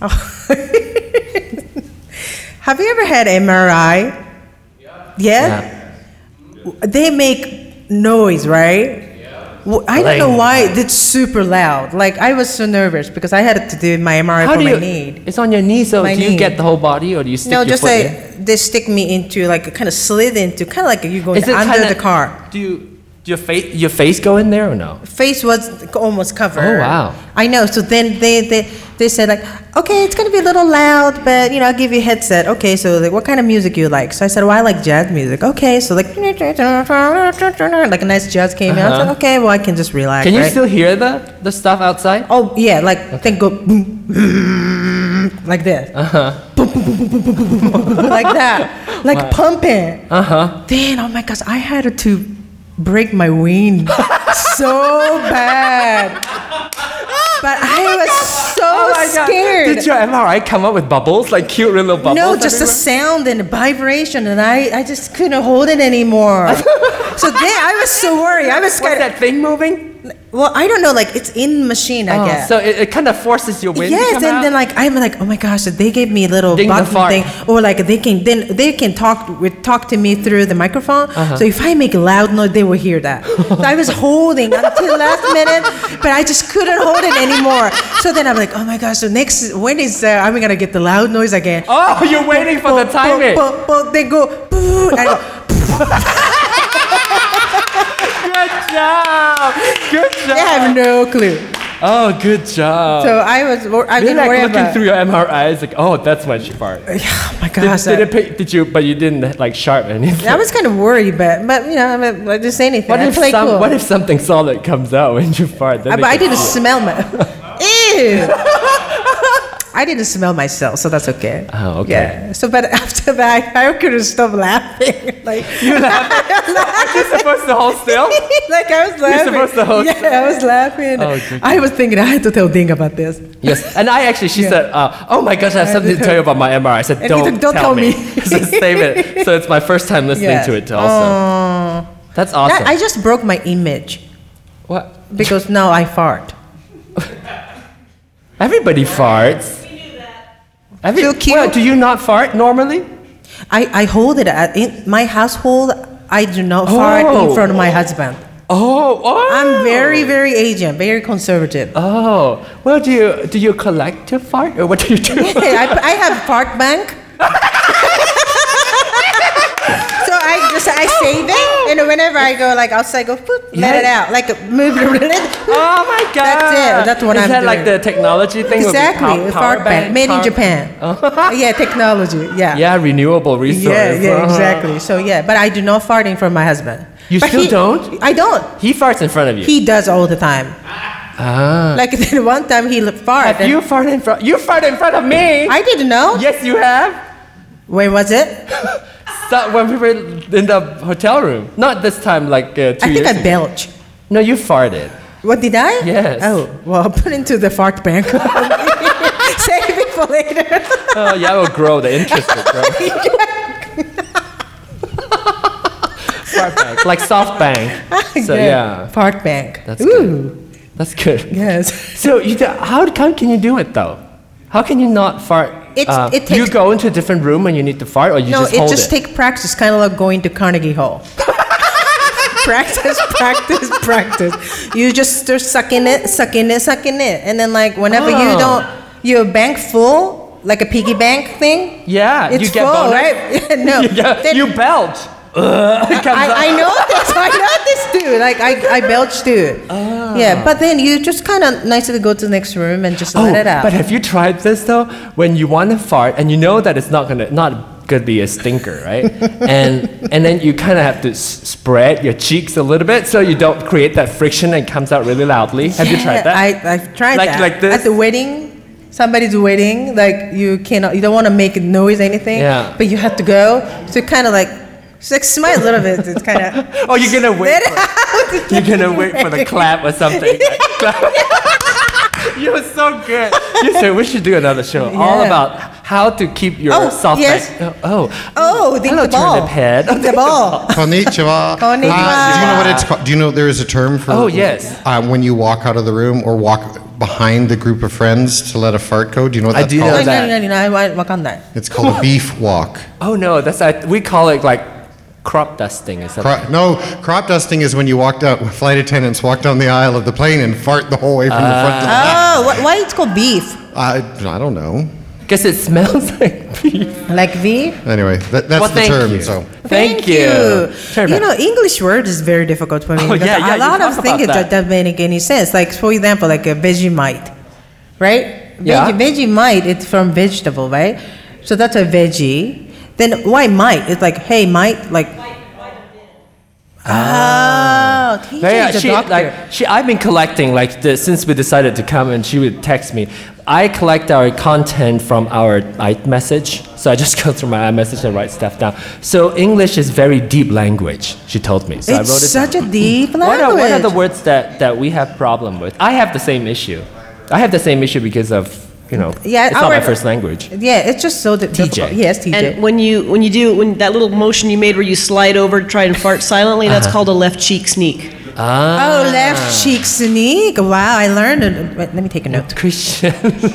Have you ever had M R I? Yeah. They make noise, right? Well, I don't know Bling. why it's super loud. Like I was so nervous because I had to do my M R I How for do my you? knee. It's on your knee, so My do you knee. get the whole body, or do you stick No, your just foot in? like they stick me into like kind of slid into kind of like you going Is it under kinda- the car. Do you? Do your face your face go in there or no? Face was almost covered. Oh, wow. I know. So then they they they said like, okay, it's gonna be a little loud, but you know, I'll give you a headset. Okay, so like, what kind of music you like? So I said, well, I like jazz music. Okay, so like, like a nice jazz came out. I said, okay, well, I can just relax. Can you right? still hear the the stuff outside? Oh yeah, like then go boom, like this. Uh-huh. Like that, like pumping. Uh-huh. Then, oh my gosh, I had to break my wing so bad. But I was so Oh my God. scared. Did your M R I come up with bubbles, like cute little bubbles? No, just a everywhere? sound and a vibration, and I, I just couldn't hold it anymore. So then I was so worried. I was What's scared. that thing moving? Well, I don't know. Like it's in machine, I Oh, guess. so it, it kind of forces your wind to Yes, come and out? then like I'm like, oh my gosh, they gave me a little Ding the button fart. thing, or like they can then they can talk with talk to me through the microphone. Uh-huh. So if I make a loud noise, they will hear that. So I was holding until last minute, but I just couldn't hold it anymore. So then I'm like, oh my gosh, so next when is uh, I'm gonna get the loud noise again? Oh, you're waiting for the timing. But, but they go, boo, and I go, Good job. Good job. they have no clue. Oh, good job. So I was, wor- I You're didn't like worry looking about. through your M R I, it's like, oh, that's when she farted. Oh my Did, gosh, did, I, it pick, did you? But you didn't like sharp anything. I was kind of worried, but but you know, I, mean, I just say anything. What I if play some, cool. What if something solid comes out when you fart? Then Uh, they but I can didn't see it. smell my. Ew. I didn't smell myself, so that's okay. Oh, okay. Yeah. So, but after that, I couldn't stop laughing. Like You laughing? You're supposed to hold still? like I was laughing. supposed to hold Yeah, I was laughing. Oh, good. I was thinking I had to tell Ding about this. Yes. And I actually, she Yeah. said, uh, oh my gosh, I have something to tell you about my M R I. I said, And he don't, said, "Don't tell, tell me. me." Just save it. So it's my first time listening Yeah. to it also. Oh. That's awesome. I, I just broke my image what? because now I fart. Everybody farts. Every, Feel cute? Well, do you not fart normally? I, I hold it at, in my household. I do not fart Oh. in front of my husband. Oh, oh. I'm very, very Asian, very conservative. Oh, well, do you do you collect your fart or what do you do? I, I have fart bank. So I just I save it, and whenever I go like outside, go put, let it Yeah. out, like move it. Oh my god! That's it. That's what Is I'm that like doing. the technology thing? with the Exactly, pow- a power fart bank, made in power- Japan. Yeah, technology. Yeah. Yeah, renewable resource. Yeah, yeah, Uh-huh. exactly. So yeah, but I do not fart in front of my husband. You But still he- don't? I don't. He farts in front of you. He does all the time. ah. Like then one time he farted. Have you farted in front? You farted in front of me. I didn't know. Yes, you have. When was it? So, when we were in the hotel room. Not this time, like uh, two I think years I ago. belch. No, you farted. What did I? Yes. Oh, well, put into the fart bank. Save it for later. Oh, yeah, it will grow. The interest will grow. Fart bank, like soft bank. So yeah, Fart bank. That's Ooh. that's good. Yes. So you do, how how can you do it though? How can you not fart? It's- uh, it you takes- go into a different room when you need to fart, or you No, just it hold just it? take practice, kind of like going to Carnegie Hall. practice, practice, practice. You just start sucking it, sucking it, sucking it, and then like whenever you Oh. don't, your bank full, like a piggy bank thing. Yeah, it's you get full, bonus. right? no, you, get- then- you belch. Ugh, it comes out. I, I know this. I know this too. Like I, I belch too. Oh. Yeah, but then you just kind of nicely go to the next room and just let it out. Oh, but have you tried this though? When you want to fart and you know that it's not gonna not gonna be a stinker, right? and and then you kind of have to s- spread your cheeks a little bit so you don't create that friction and it comes out really loudly. Have you tried that? I, I've tried Like- that. like this? At the wedding, somebody's wedding, like you cannot, you don't want to make a noise or anything. Yeah. But you have to go to kind of like, just like smile a little bit. It's kind of. Oh, you're gonna wait. Let it For, out. you're gonna wait for the clap or something. You're so good. You said we should do another show all Yeah. about how to keep your Oh, soft yes. back. Oh, oh, Oh, the, hello, the ball. turnip head. The ball. Konnichiwa. Konnichiwa. Uh, do you know what it's called? Do you know there is a term for? Oh, yes. Uh, when you walk out of the room or walk behind the group of friends to let a fart go. Do you know what I that's do know called? that. 何々何々わかんない It's called a beef walk. Oh no, that's I, we call it like crop dusting or something. Cro- no, crop dusting is when you walk down. Flight attendants walk down the aisle of the plane and fart the whole way from the front to the back. Oh, wh- why it's called beef? I, I don't know. Guess it smells like beef. Like beef? Anyway, that, that's Well, the thank term. you. So Thank, you. Turn You back. know, English word is very difficult for me. Oh, because yeah, yeah, a you lot talk of things about that that. don't make any sense. Like, for example, like a Vegemite, right? Yeah. Veg- Vegemite, it's from vegetable, right? So that's a veggie. Then why mite? It's like, hey, mite, like. Oh, teacher Yeah, is a she, doctor. like, she, I've been collecting, like, the, since we decided to come and she would text me. I collect our content from our iMessage. So I just go through my iMessage and write stuff down. So English is very deep language, she told me. So I it's wrote it such down. a deep language. What are, what are the words that, that we have problem with? I have the same issue. I have the same issue because of, you know, Yeah, it's not my our- first language. Yeah, it's just so di- difficult. Yes, T J. And when you when you do when that little motion you made where you slide over to try and fart silently, that's Uh-huh. called a left cheek sneak. Ah. Oh, left cheek sneak. Wow, I learned it. Wait, let me take a note. Christian.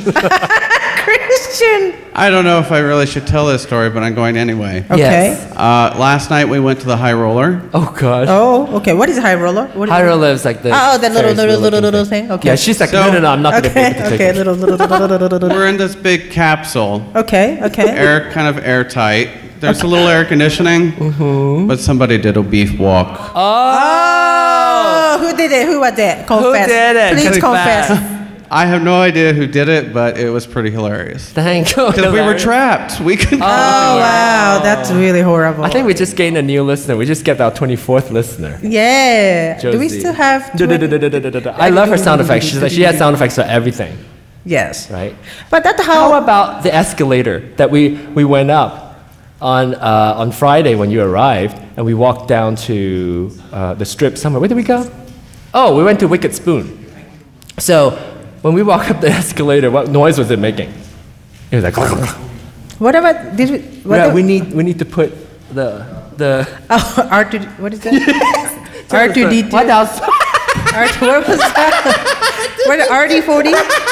Christian. I don't know if I really should tell this story, but I'm going anyway. Okay. Yes. Uh, last night we went to the High Roller. Oh, gosh. Oh, okay. What is high roller? What is High it? roller is like the. Oh, that little, Ferris little, wheel little, looking little thing. Okay. Yeah, she's like, So- no, no, no, I'm not going to be Okay, able to take okay, it. little, little, little, little, little, little. We're in this big capsule, Okay, okay. air kind of airtight. There's a little air conditioning, Mm-hmm. but somebody did a beef walk. Oh, who did it? Who was it? Confess. did it? Please Confess. confess. I have no idea who did it, but it was pretty hilarious. Thank you. Because we were Hilarious. trapped. We couldn't. Oh, wow. That's really horrible. I think we just gained a new listener. We just get our twenty-fourth listener. Yeah. Do we Josie. still have. Da-da-da-da-da-da-da. I love her sound effects. She's like, she has sound effects for everything, Yes. right? But that's How how. about the escalator that we, we went up on, uh, on Friday when you arrived, and we walked down to uh, the strip somewhere. Where did we go? Oh, we went to Wicked Spoon. So when we walked up the escalator, what noise was it making? It was like. What about. Did we. What Yeah, the- we need we need to put the the. Oh, R two. What is that? R two D two. What else? R two, what was that? What, R D forty?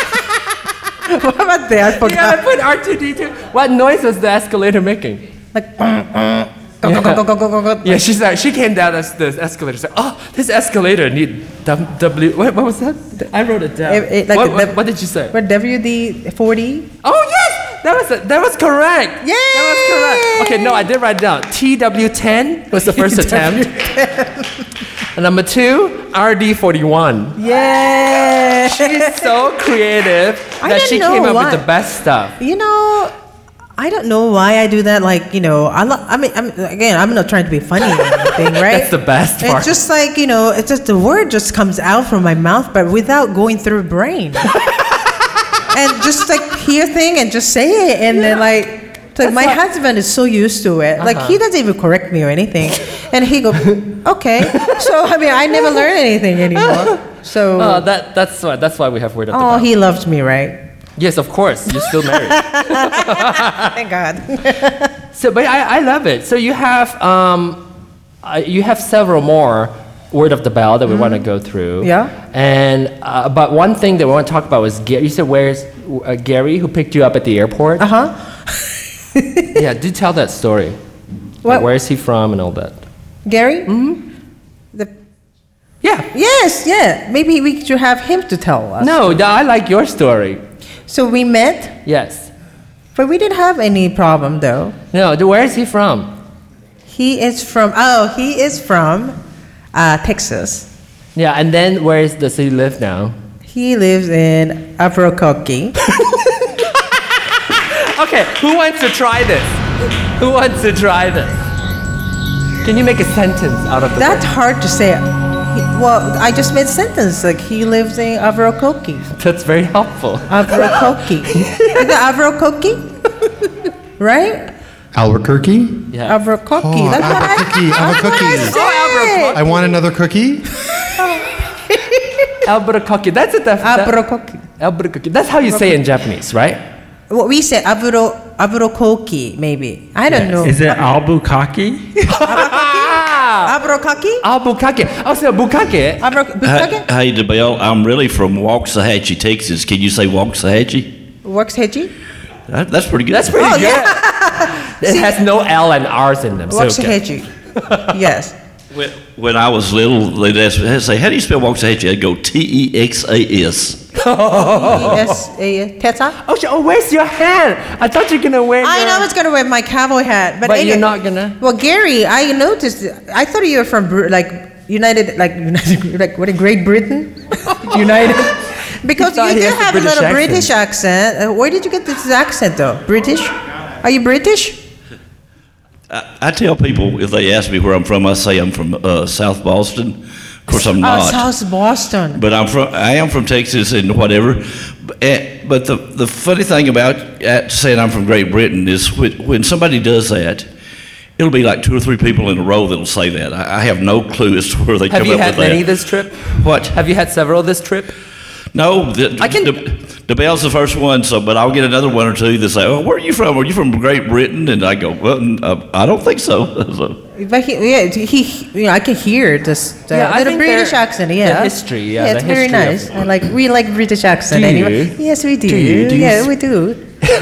What about that? I Yeah, I forgot. put R two D two. What noise was the escalator making? Like, go, go, go, go, go, go, go, go. Yeah, she's like, she came down as the escalator. She's like, oh, this escalator need W. w what, what was that? I wrote it down. It- it- like what, the- what, what did you say? What, W D forty? Oh yes, that was that was correct. Yay! That was correct. Okay, no, I did write it down. T W ten was the first attempt. And number two, R D forty-one. Yeah. She's so creative I that didn't she know came up why. with the best stuff. You know, I don't know why I do that. Like, you know, I, lo- I mean, I'm, again, I'm not trying to be funny or anything, right? That's the best part. It's just like, you know, it's just the word just comes out from my mouth, but without going through brain. And just like hear thing and just say it, and then like, it's like my husband is so used to it. Like he doesn't even correct me or anything, and he goes, "Okay." So I mean, I never learn anything anymore. So Oh, that that's why that's why we have word of the oh, mouth. he loves me, right? Yes, of course. You're still married. Thank God. So, but I, I love it. So you have um, uh, you have several more word of the bell that we want to go through. Yeah. And uh, but one thing that we want to talk about was Gary. You said where's uh, Gary who picked you up at the airport? Uh huh. Yeah, do tell that story. What? Like, where is he from and all that? Gary? Mm-hmm. The Yeah. Yes, yeah. Maybe we should have him to tell us. No, th- I like your story. So we met, Yes. but we didn't have any problem though. No, th- where is he from? He is from, oh, he is from uh, Texas. Yeah, and then where is, does he live now? He lives in Albuquerque. Okay, who wants to try this? Who wants to try this? Can you make a sentence out of the That's hard to say. He, well, I just made a sentence like he lives in Albuquerque. That's very helpful. Albuquerque. Is it Albuquerque? Right? Albuquerque? Yeah. Albuquerque. Oh, That's what I- Albuquerque, that's what I Albuquerque. said. I want another cookie. Albuquerque. That's it. That, Albuquerque. Albuquerque. That's how you say it in Japanese, right? Well, we say Aburo, Albuquerque, maybe. I don't know. Is it Albuquerque? Albuquerque? Albuquerque. Oh, so Bukake. Albuquerque? Hey, DeBelle, I'm really from Waxahachie, Texas. Can you say Waxahachie? Works Hedgie? That, that's pretty good. That's pretty Oh, good. yeah. It has no L and R's in them. So Works okay. Hedgie. Yes. When, when I was little, they'd ask me, they'd say, how do you spell Waxahachie? I'd go T E X A S. Yes, a Tessa? Oh, sh- oh, where's your hat? I thought you were going to wear I your- know I was going to wear my cowboy hat. But, But anyway- you're not gonna? Well, Gary, I noticed, I thought you were from, Br- like, United, like, United, like, what, Great Britain? United? Because thought you he do has a have a British little accent. British accent. Uh, where did you get this accent, though? British? Are you British? I, I tell people if they ask me where I'm from, I say I'm from uh, South Boston. Of course, I'm Oh, not. South Boston. But I'm from. I am from Texas and whatever. But, eh, but the the funny thing about uh, saying I'm from Great Britain is when, when somebody does that, it'll be like two or three people in a row that'll say that. I, I have no clue as to where they Have come you up had with many that. this trip? What? Have you had several this trip? No, the, I can- the, the Bell's the first one. So, but I'll get another one or two that say, "Oh, where are you from? Are you from Great Britain?" And I go, "Well, n- uh, I don't think so." So, But he, yeah, he, you know, I can hear this the Yeah, I little think British they're- accent. Yeah, the history, yeah, yeah, the it's very history of- nice. I like we like British accent Do anyway. you? Yes, we do. Do you? Do you yeah, s- we do.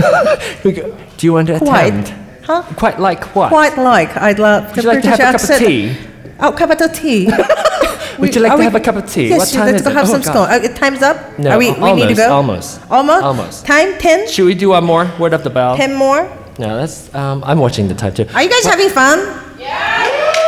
Do you want to Quite, attempt? huh? Quite like what? Quite like. I'd love Would the you like to British have a cup of accent. tea? Oh, cup of tea. Would you like are to we- have a cup of tea? Yes, What time let's is go it? have Oh, some God. scone. Uh, time's up. No, are we, we need to go. almost, Almost. Almost. Time ten. Should we do one more? Word of the bell. Ten more. No, that's. Um, I'm watching the time too. Are you guys having fun? Yeah.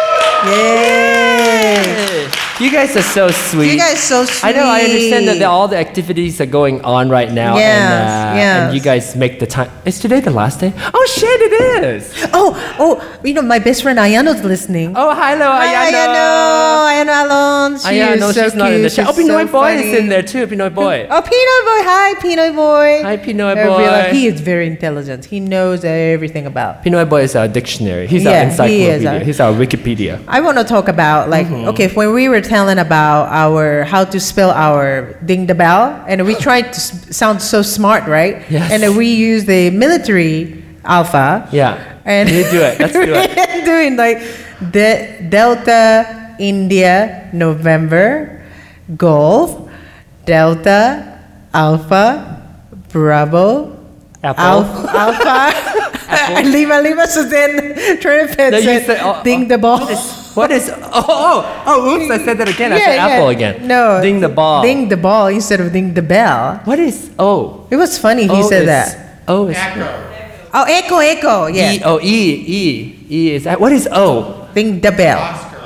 Yay. You guys are so sweet. You guys so sweet. I know. I understand that the- all the activities are going on right now, Yes, and, uh, yes. and you guys make the time. Is today the last day? Oh shit! It is. Oh, oh, you know, my best friend Ayano's listening. Oh, hello, Hi, Ayano. Ayano. Ayano Alon. She Ayano, is so she's not in the cute. chat. Oh, She's Pinoy so Boy funny. is in there too. Pinoy Boy. Oh, Pinoy Boy. Hi, Pinoy Boy. Hi, Pinoy I realize Boy. he is very intelligent. He knows everything about. Pinoy Boy is our dictionary. He's Yeah, our he is encyclopedia. our- He's our Wikipedia. I want to talk about, like, Mm-hmm. okay, when we were telling about our, how to spell our ding the bell, and we tried to s- sound so smart, right? Yes. And then we use the military alpha. Yeah. And You do it. Let's do it. we're doing like de- Delta, India, November, Golf, Delta, Alpha, Bravo, Apple. Alpha, Alpha, Lima, Lima, so then Trinidad No, you said, said- oh, ding the ball. What is? Oh, oh, oh! Oops! I said that again. I said apple again. No. Ding the ball. Ding the ball instead of ding the bell. What is O? It was funny he O said is- that. O is. Oh, echo, echo, yeah. E. Oh, E. E. E is. What is O? Ding the bell.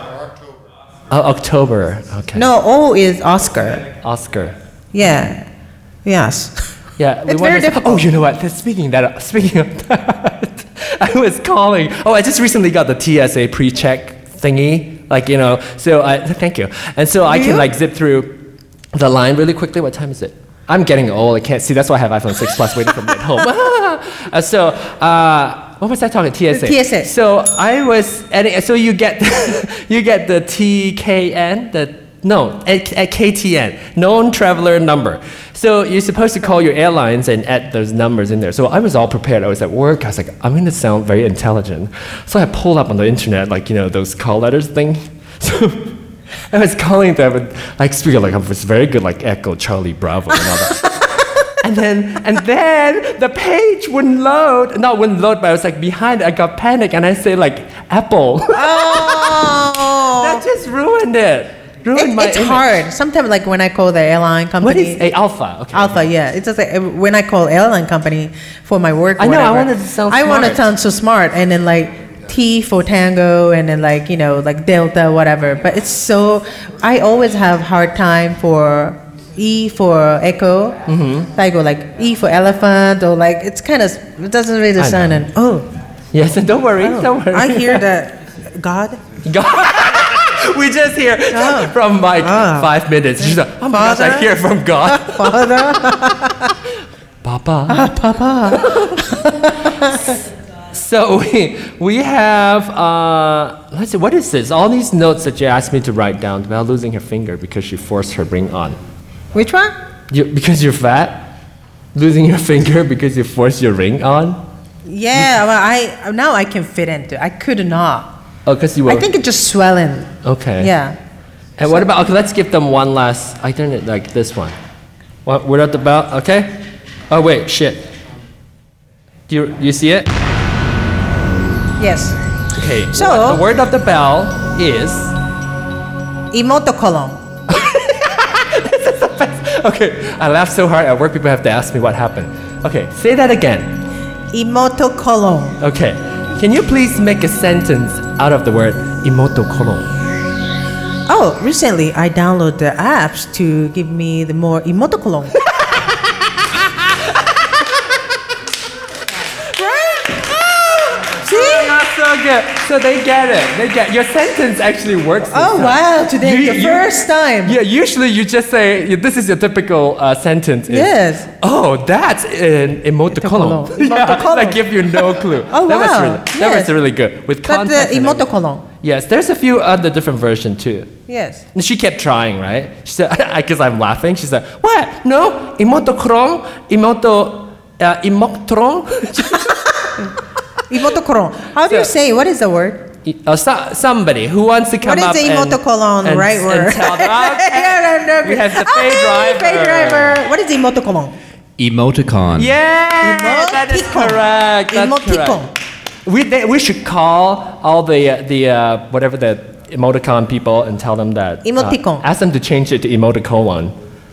Oh, October. Okay. No, O is Oscar. Oscar. Yeah. Yes. Yeah. we It's wanna very say- difficult. Oh, you know what? Speaking that. Speaking of that, I was calling. Oh, I just recently got the T S A pre-check thingy. Like, you know. So I thank you. And so I Do can you? like zip through the line really quickly. What time is it? I'm getting old. I can't see. That's why I have iPhone six Plus waiting for me at home. Uh, so, uh, what was I talking? T S A. T S A. So I was adding. So you get you get the T K N, the no, at, at K T N, known traveler number. So you're supposed to call your airlines and add those numbers in there. So I was all prepared. I was at work. I was like, I'm going to sound very intelligent. So I pulled up on the internet, like, you know, those call letters thing. So I was calling them and like speaking like I was very good, like Echo, Charlie, Bravo, and all that. and then and then the page wouldn't load. Not wouldn't load, but I was like behind. I got panic and I say like Apple. Oh. That just ruined it. Ruined It- my it's image. hard. Sometimes, like when I call the airline company. What is a Alpha? Okay. Alpha, yeah. It's just like uh, when I call airline company for my work. I know, I whatever, wanted to sound I want to smart. sound so smart, and then like T for Tango, and then like you know like Delta, whatever. But it's so. I always have hard time for E for Echo. Mm-hmm. I go like E for elephant, or like it's kind of it doesn't really I sound. know. And oh, Yes, and don't worry, oh, don't worry. I hear that God. We just hear Oh. from Mike Ah. five minutes. She's like, oh my gosh, I Father? hear from God. Father. Papa. Ah, Papa. So we, we have, uh, let's see, what is this? All these notes that you asked me to write down about losing her finger because she forced her ring on. Which one? You, because you're fat? Losing your finger because you forced your ring on? Yeah, well, I now I can fit into. I could not. Oh, because you were. I think it's just swelling. Okay. Yeah. And what about, okay, let's give them one last, I turn it like this one. What, word at the bell, okay? Oh, wait, shit. Do you, you see it? Yes. Okay. So- what- the word of the bell is. Emotocolon. Okay, I laughed so hard at work, people have to ask me what happened. Okay, say that again. Emotocolon. Okay, can you please make a sentence out of the word emotocolon? Oh, recently I downloaded the apps to give me the more emotocolon. See? That's so good. So they get it. They get your sentence actually works. this Oh time. wow! Today You- the you- first time. Yeah, usually you just say this is your typical uh, sentence. is, Yes. Oh, that's an emoticolon. Emoticolon. yeah, Emoticolon. that give you no clue. Oh, that was wow. really, that Yes. was really good with But the context. and everything. emotocolon. Yes, there's a few other different versions too. Yes. And she kept trying, right? She said, because I'm laughing. She said, what? No, emotocolon, emoto, uh, emoctron. Emotocolon. How do you So- say? What is the word? Uh, so, somebody who wants to come What is up the and, emotocolon and, right and word? tell them, okay, Yeah, no, no, we have the okay, Faye driver. Faye driver. What is emotocolon? Emoticon. Yeah, that is Emoticon. correct. That's Emoticon. correct. We, they, we should call all the, uh, the uh, whatever the emoticon people and tell them that. uh, Emoticon. ask them to change it to emoticolon.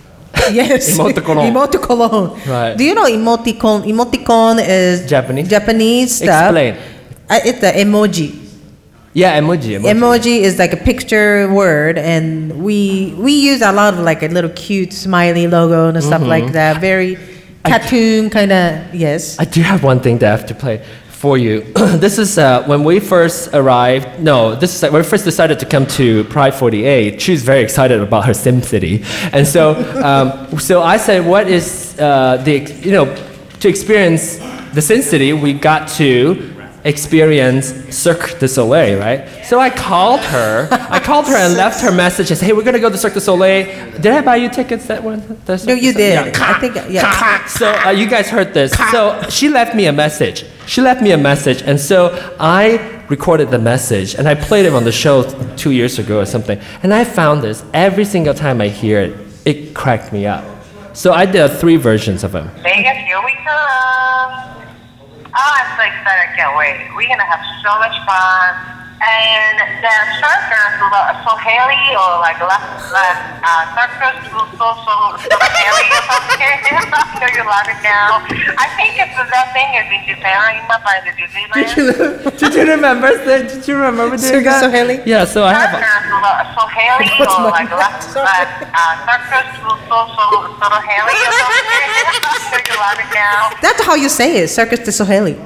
Yes. Emoticolon. Emoticolon. Right. Do you know emoticon? Emoticon is Japanese? Japanese stuff. Explain. Uh, it's the emoji. Yeah, emoji. emoji. Emoji is like a picture word, and we we use a lot of like a little cute smiley logo and stuff like that. Very cartoon kind of. Yes. I do have one thing that I have to play for you. This is uh, when we first arrived. No, this is like when we first decided to come to Pride forty-eight. She's very excited about her Sim City, and so um, so I said, "What is uh, the you know to experience the Sim City? We got to experience Cirque du Soleil, right?" So I called her. I called her and left her message and said, "Hey, we're gonna go to Cirque du Soleil. Did I buy you tickets that one?" The Cirque No, du you Soleil? did. I think yeah. So uh, you guys heard this. So she left me a message. She left me a message, and so I recorded the message and I played it on the show two years ago or something. And I found this every single time I hear it, it cracked me up. So I did three versions of them. Vegas, here we come. Oh, I'm so excited. I can't wait. We're going to have so much fun. And the circus, so Haley, or like last, last uh, circus, so, so, so, so Haley or something. I know you're laughing now. I think it's that thing is in Japan, by the Disneyland. Did you, did you remember that? Did you remember doing Circus that? Soleil? Yeah, so I have a, Circus, so Haley, or like last, last uh, circus, so, so, so, so Haley or something. I know you're laughing now. That's how you say it. Circus de Soleil.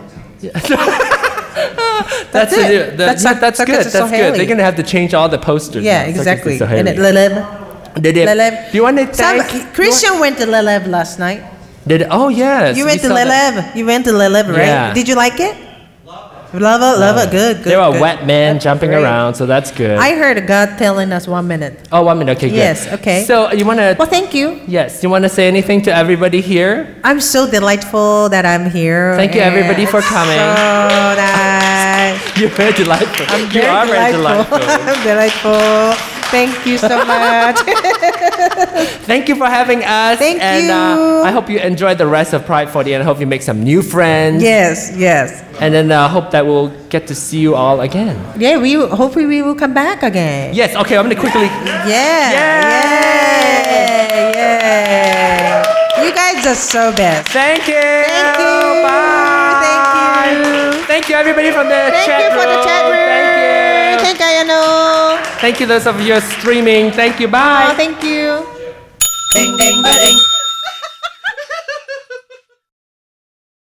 that's it. a new- that- That's yeah, Cir- that's Circus good. du That's good. Soleil. They're gonna have to change all the posters. Yeah, now. Circus du exactly. Soleil. And it Lelev. They did. Lelev. Do you want to Some, thank? Christian went to Lelev last night. Did oh yes. You we went to saw that. Lelev. You went to Lelev, right? Yeah. Did you like it? Love it, love it, good, good. There were good. wet men That's jumping great. around, so that's good. I heard God telling us one minute. oh, one minute. Okay, good. Yes, okay. So you want to? Well, thank you. Yes. You want to say anything to everybody here? I'm so delightful that I'm here. Thank you, everybody, and for it's coming. So nice. You're very delightful. I'm you very are very delightful. delightful. I'm delightful. Thank you so much. Thank you for having us. Thank and, you. Uh, I hope you enjoy the rest of Pride forty and I hope you make some new friends. Yes, yes. And then I uh, hope that we'll get to see you all again. Yeah, we will- hopefully we will come back again. Yes, okay, I'm going to quickly. Yeah. Yeah. Yeah. You guys are so best. Thank you. Thank you. Bye. Thank you. Thank you, everybody from the Thank chat you room. for the chat room. Thank you. Thank you, Ayano. Thank you, those of you streaming. Thank you. Bye. Oh, thank you. Ding ding ba ding.